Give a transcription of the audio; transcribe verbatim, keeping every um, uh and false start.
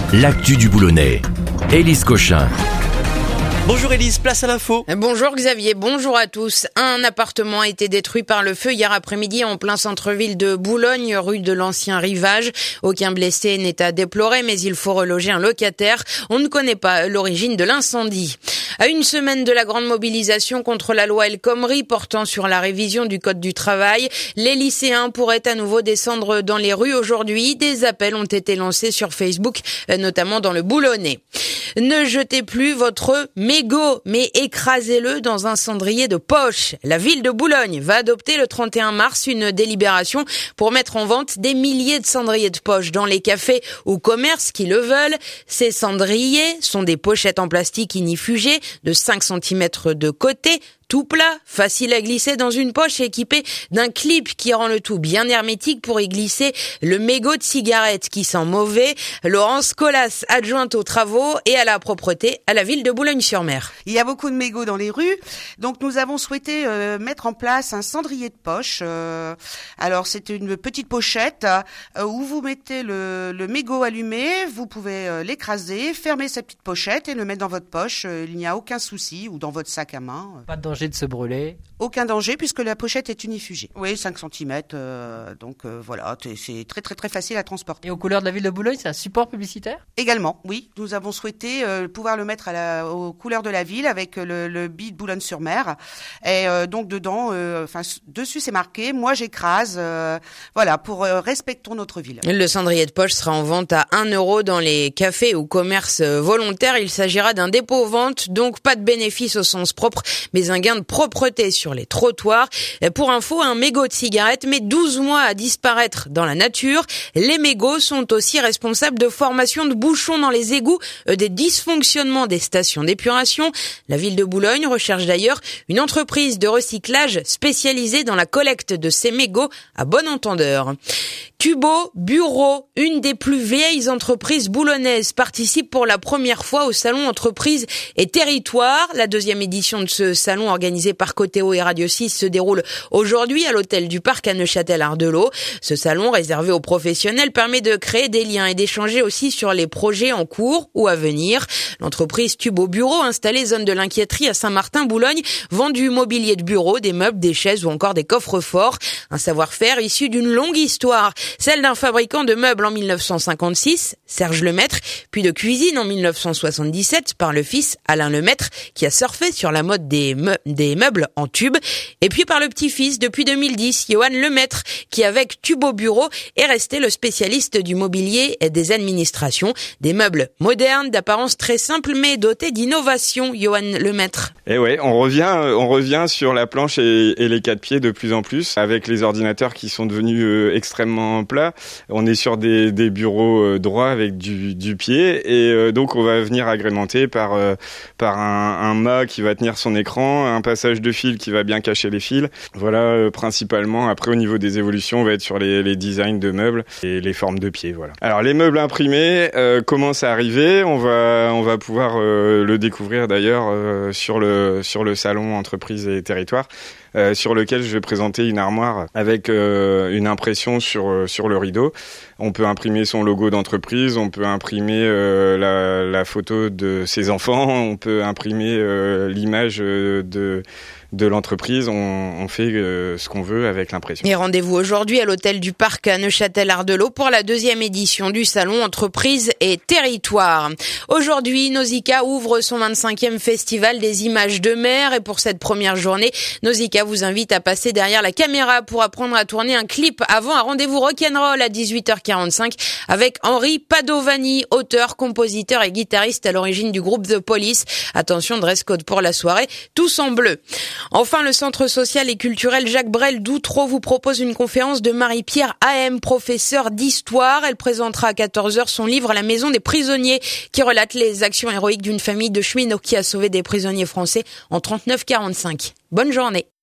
l'actu du Boulonnais. Élise Cochin. Bonjour Élise, place à l'info. Bonjour Xavier, bonjour à tous. Un appartement a été détruit par le feu hier après-midi en plein centre-ville de Boulogne, rue de l'Ancien Rivage. Aucun blessé n'est à déplorer, mais il faut reloger un locataire. On ne connaît pas l'origine de l'incendie. À une semaine de la grande mobilisation contre la loi El Khomri portant sur la révision du code du travail, les lycéens pourraient à nouveau descendre dans les rues aujourd'hui. Des appels ont été lancés sur Facebook, notamment dans le Boulonnais. Ne jetez plus votre mégot, mais écrasez-le dans un cendrier de poche. La ville de Boulogne va adopter le trente et un mars une délibération pour mettre en vente des milliers de cendriers de poche dans les cafés ou commerces qui le veulent. Ces cendriers sont des pochettes en plastique ignifugées de cinq centimètres de côté, tout plat, facile à glisser dans une poche et équipé d'un clip qui rend le tout bien hermétique pour y glisser le mégot de cigarette qui sent mauvais. Laurence Colas, adjointe aux travaux et à la propreté à la ville de Boulogne-sur-Mer. Il y a beaucoup de mégots dans les rues, donc nous avons souhaité euh, mettre en place un cendrier de poche. Euh, alors c'est une petite pochette euh, où vous mettez le, le mégot allumé, vous pouvez euh, l'écraser, fermer cette petite pochette et le mettre dans votre poche. Euh, il n'y a aucun souci, ou dans votre sac à main. Pas de danger de se brûler. Aucun danger puisque la pochette est unifugée. Oui, cinq centimètres, euh, donc euh, voilà, c'est très très très facile à transporter. Et aux couleurs de la ville de Boulogne, c'est un support publicitaire ? Également, oui. Nous avons souhaité euh, pouvoir le mettre à la, aux couleurs de la ville avec le, le billet de Boulogne-sur-Mer. Et euh, donc dedans, euh, enfin dessus c'est marqué « Moi j'écrase euh, ». Voilà, pour euh, respectons notre ville. Le cendrier de poche sera en vente à un euro dans les cafés ou commerces volontaires. Il s'agira d'un dépôt-vente, donc pas de bénéfice au sens propre, mais un gain de propreté sur les trottoirs. Pour info, un mégot de cigarette met douze mois à disparaître dans la nature. Les mégots sont aussi responsables de formation de bouchons dans les égouts, des dysfonctionnements des stations d'épuration. La ville de Boulogne recherche d'ailleurs une entreprise de recyclage spécialisée dans la collecte de ces mégots à bon entendeur. Tubo Bureau, une des plus vieilles entreprises boulonnaises, participe pour la première fois au salon Entreprises et Territoires. La deuxième édition de ce salon organisé par Coteo et Radio six se déroule aujourd'hui à l'hôtel du Parc à Neufchâtel-Ardelot. Ce salon réservé aux professionnels permet de créer des liens et d'échanger aussi sur les projets en cours ou à venir. L'entreprise Tubo Bureau, installée zone de l'Inquiéterie à Saint-Martin-Boulogne, vend du mobilier de bureau, des meubles, des chaises ou encore des coffres-forts. Un savoir-faire issu d'une longue histoire, celle d'un fabricant de meubles en mille neuf cent cinquante-six, Serge Lemaître, puis de cuisine en mille neuf cent soixante-dix-sept par le fils Alain Lemaître qui a surfé sur la mode des, me- des meubles en tube, et puis par le petit-fils depuis deux mille dix, Johan Lemaître, qui avec Tubo Bureau est resté le spécialiste du mobilier et des administrations, des meubles modernes d'apparence très simple mais dotés d'innovation. Johan Lemaître. Et ouais, on revient, on revient sur la planche et, et les quatre pieds de plus en plus, avec les ordinateurs qui sont devenus euh, extrêmement plats. On est sur des, des bureaux euh, droits avec du, du pied, et euh, donc on va venir agrémenter par euh, par un, un mât qui va tenir son écran, un passage de fil qui va bien cacher les fils. Voilà, euh, principalement. Après, au niveau des évolutions, on va être sur les, les designs de meubles et les formes de pieds. Voilà. Alors, les meubles imprimés euh, commencent à arriver. On va on va pouvoir euh, le découvrir d'ailleurs euh, sur le sur le salon Entreprises et Territoires. Euh, sur lequel je vais présenter une armoire avec euh, une impression sur euh, sur le rideau. On peut imprimer son logo d'entreprise, on peut imprimer euh, la, la photo de ses enfants, on peut imprimer euh, l'image euh, de de l'entreprise. On, on fait euh, ce qu'on veut avec l'impression. Et rendez-vous aujourd'hui à l'hôtel du Parc à Neufchâtel-Ardelot pour la deuxième édition du salon Entreprises et Territoires. Aujourd'hui, Nausicaa ouvre son vingt-cinquième festival des images de mer, et pour cette première journée, Nausicaa vous invite à passer derrière la caméra pour apprendre à tourner un clip avant un rendez-vous rock'n'roll à dix-huit heures quarante-cinq avec Henri Padovani, auteur, compositeur et guitariste à l'origine du groupe The Police. Attention, dress code pour la soirée, tous en bleu. Enfin, le centre social et culturel Jacques Brel d'Outreau vous propose une conférence de Marie-Pierre A M, professeure d'histoire. Elle présentera à quatorze heures son livre La maison des prisonniers, qui relate les actions héroïques d'une famille de cheminots qui a sauvé des prisonniers français en trente-neuf quarante-cinq. Bonne journée.